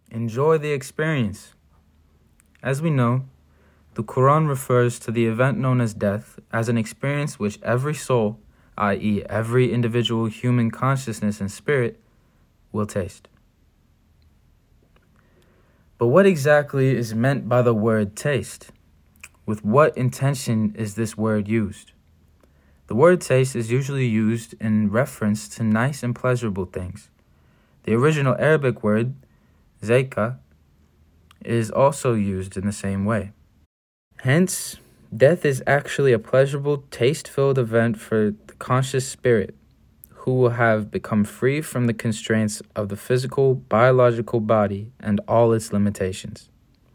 Enjoy the experience. As we know, the Quran refers to the event known as death as an experience which every soul, i.e., every individual human consciousness and spirit, will taste. But what exactly is meant by the word taste? With what intention is this word used? The word taste is usually used in reference to nice and pleasurable things. The original Arabic word, zayka, is also used in the same way. Hence, death is actually a pleasurable, taste-filled event for the conscious spirit, who will have become free from the constraints of the physical, biological body and all its limitations.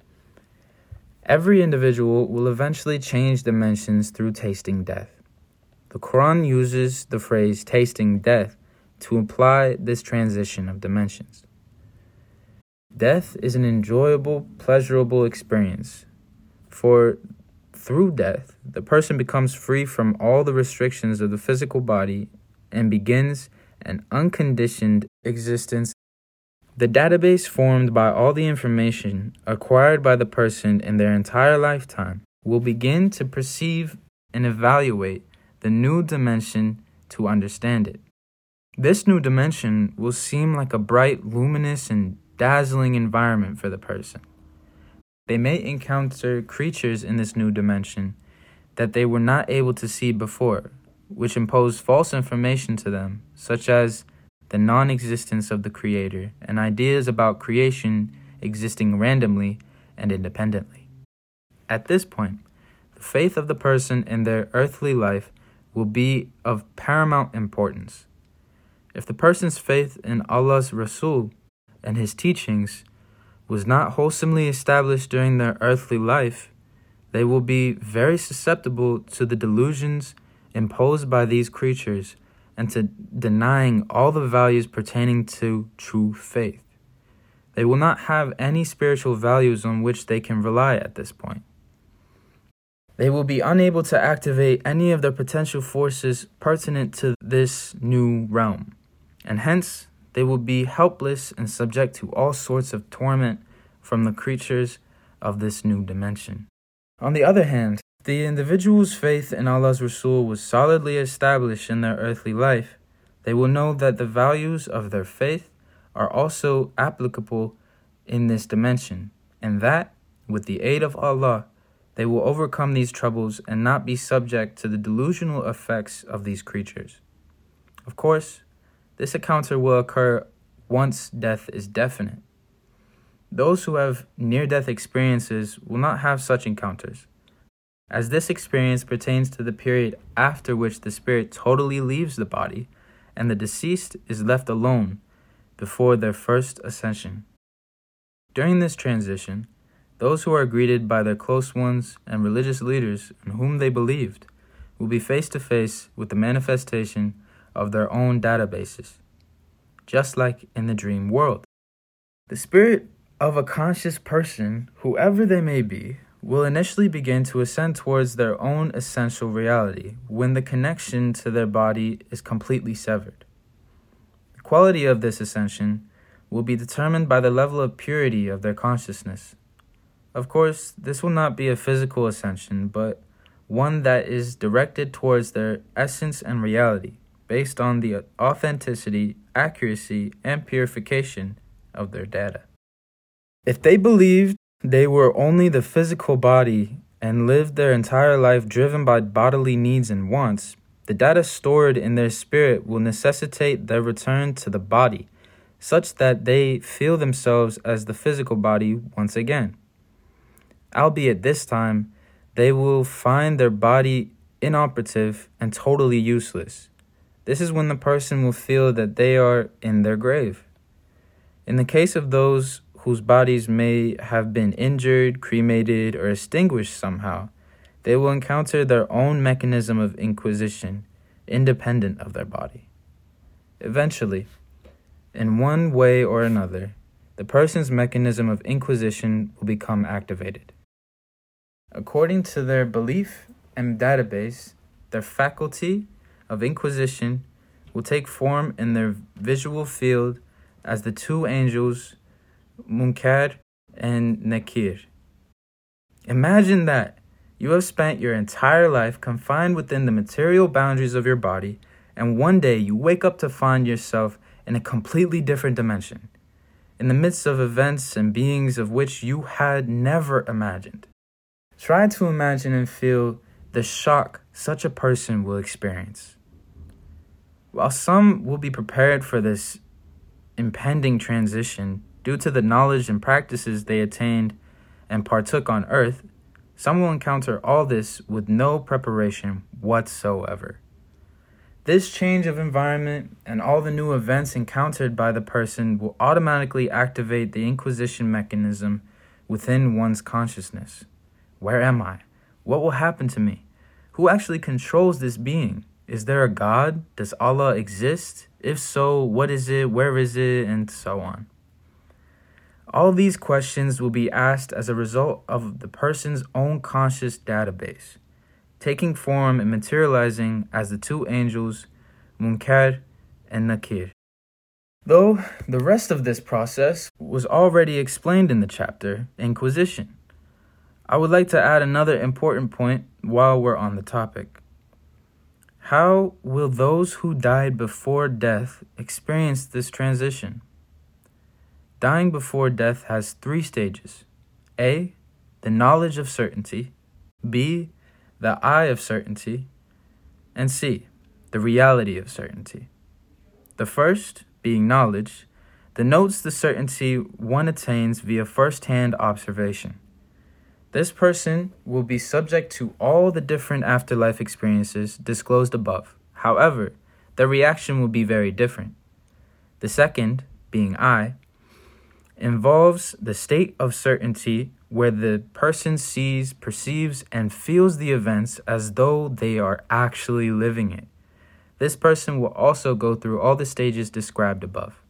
Every individual will eventually change dimensions through tasting death. The Quran uses the phrase tasting death to imply this transition of dimensions. Death is an enjoyable, pleasurable experience, for through death, the person becomes free from all the restrictions of the physical body and begins an unconditioned existence. The database formed by all the information acquired by the person in their entire lifetime will begin to perceive and evaluate the new dimension to understand it. This new dimension will seem like a bright, luminous, and dazzling environment for the person. They may encounter creatures in this new dimension that they were not able to see before, which impose false information to them, such as the non-existence of the Creator and ideas about creation existing randomly and independently. At this point, the faith of the person in their earthly life will be of paramount importance. If the person's faith in Allah's Rasul and his teachings was not wholesomely established during their earthly life, they will be very susceptible to the delusions imposed by these creatures and to denying all the values pertaining to true faith. They will not have any spiritual values on which they can rely at this point. They will be unable to activate any of the potential forces pertinent to this new realm, and hence they will be helpless and subject to all sorts of torment from the creatures of this new dimension. On the other hand, the individual's faith in Allah's Rasul was solidly established in their earthly life. They will know that the values of their faith are also applicable in this dimension, and that, with the aid of Allah, they will overcome these troubles and not be subject to the delusional effects of these creatures. Of course, this encounter will occur once death is definite. Those who have near-death experiences will not have such encounters, as this experience pertains to the period after which the spirit totally leaves the body and the deceased is left alone before their first ascension. During this transition, those who are greeted by their close ones and religious leaders in whom they believed will be face to face with the manifestation of their own databases, just like in the dream world. The spirit of a conscious person, whoever they may be, will initially begin to ascend towards their own essential reality when the connection to their body is completely severed. The quality of this ascension will be determined by the level of purity of their consciousness. Of course, this will not be a physical ascension, but one that is directed towards their essence and reality, based on the authenticity, accuracy, and purification of their data. If they believed they were only the physical body and lived their entire life driven by bodily needs and wants, the data stored in their spirit will necessitate their return to the body, such that they feel themselves as the physical body once again. Albeit this time, they will find their body inoperative and totally useless. This is when the person will feel that they are in their grave. In the case of those whose bodies may have been injured, cremated, or extinguished somehow, they will encounter their own mechanism of inquisition, independent of their body. Eventually, in one way or another, the person's mechanism of inquisition will become activated. According to their belief and database, their faculty of inquisition will take form in their visual field as the two angels Munkar, and Nakir. Imagine that you have spent your entire life confined within the material boundaries of your body, and one day you wake up to find yourself in a completely different dimension, in the midst of events and beings of which you had never imagined. Try to imagine and feel the shock such a person will experience. While some will be prepared for this impending transition due to the knowledge and practices they attained and partook on earth, some will encounter all this with no preparation whatsoever. This change of environment and all the new events encountered by the person will automatically activate the inquisition mechanism within one's consciousness. Where am I? What will happen to me? Who actually controls this being? Is there a God? Does Allah exist? If so, what is it? Where is it? And so on. All these questions will be asked as a result of the person's own conscious database, taking form and materializing as the two angels, Munkar and Nakir. Though the rest of this process was already explained in the chapter, Inquisition, I would like to add another important point while we're on the topic. How will those who died before death experience this transition? Dying before death has 3 stages. A, the knowledge of certainty. B, the eye of certainty. And C, the reality of certainty. The first, being knowledge, denotes the certainty one attains via first-hand observation. This person will be subject to all the different afterlife experiences disclosed above. However, their reaction will be very different. The second, being I, involves the state of certainty where the person sees, perceives, and feels the events as though they are actually living it. This person will also go through all the stages described above.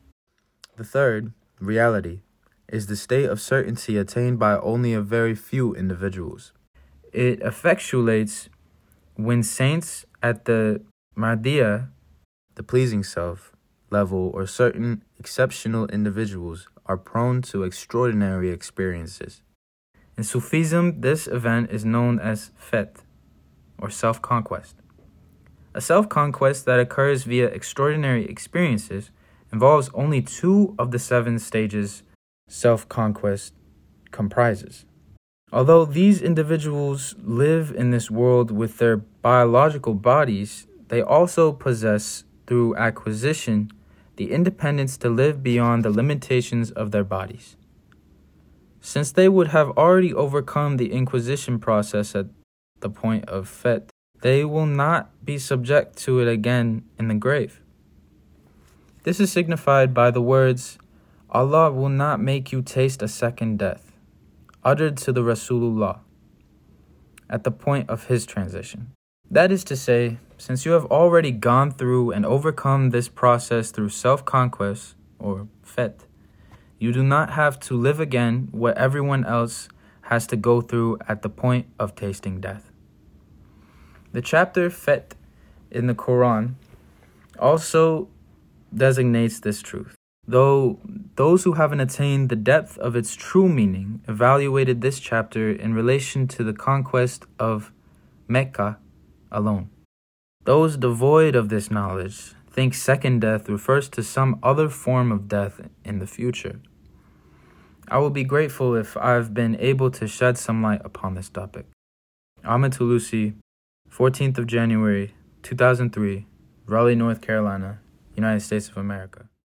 The third, reality, is the state of certainty attained by only a very few individuals. It effectuates when saints at the Mardiya, the pleasing self, level, or certain exceptional individuals are prone to extraordinary experiences. In Sufism, this event is known as Feth, or self-conquest. A self-conquest that occurs via extraordinary experiences involves only 2 of the 7 stages self-conquest comprises. Although these individuals live in this world with their biological bodies, they also possess, through acquisition, the independence to live beyond the limitations of their bodies. Since they would have already overcome the inquisition process at the point of Feth, they will not be subject to it again in the grave. This is signified by the words, Allah will not make you taste a second death, uttered to the Rasulullah at the point of his transition. That is to say, since you have already gone through and overcome this process through self-conquest, or Feth, you do not have to live again what everyone else has to go through at the point of tasting death. The chapter Feth in the Quran also designates this truth. Though those who haven't attained the depth of its true meaning evaluated this chapter in relation to the conquest of Mecca alone. Those devoid of this knowledge think second death refers to some other form of death in the future. I will be grateful if I've been able to shed some light upon this topic. Ahmed Touloussi, 14th of January, 2003, Raleigh, North Carolina, United States of America.